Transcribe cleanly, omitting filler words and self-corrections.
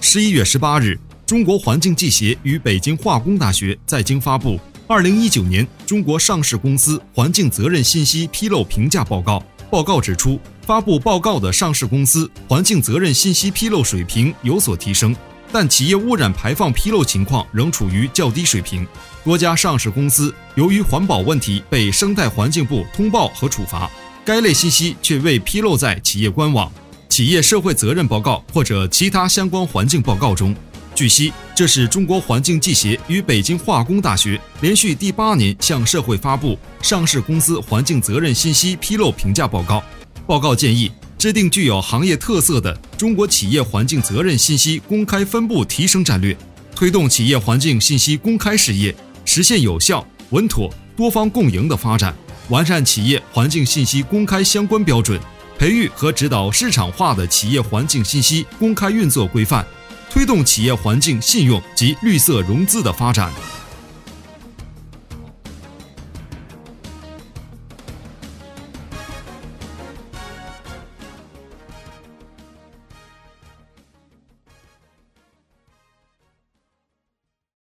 11月18日，中国环境技协与北京化工大学在京发布2019年中国上市公司环境责任信息披露评价报告。报告指出，发布报告的上市公司环境责任信息披露水平有所提升，但企业污染排放披露情况仍处于较低水平。多家上市公司由于环保问题被生态环境部通报和处罚，该类信息却未披露在企业官网、企业社会责任报告或者其他相关环境报告中。据悉，这是中国环境技协与北京化工大学连续第8年向社会发布上市公司环境责任信息披露评价报告。报告建议制定具有行业特色的中国企业环境责任信息公开分布提升战略，推动企业环境信息公开事业实现有效、稳妥、多方共赢的发展，完善企业环境信息公开相关标准，培育和指导市场化的企业环境信息公开运作规范，推动企业环境信用及绿色融资的发展。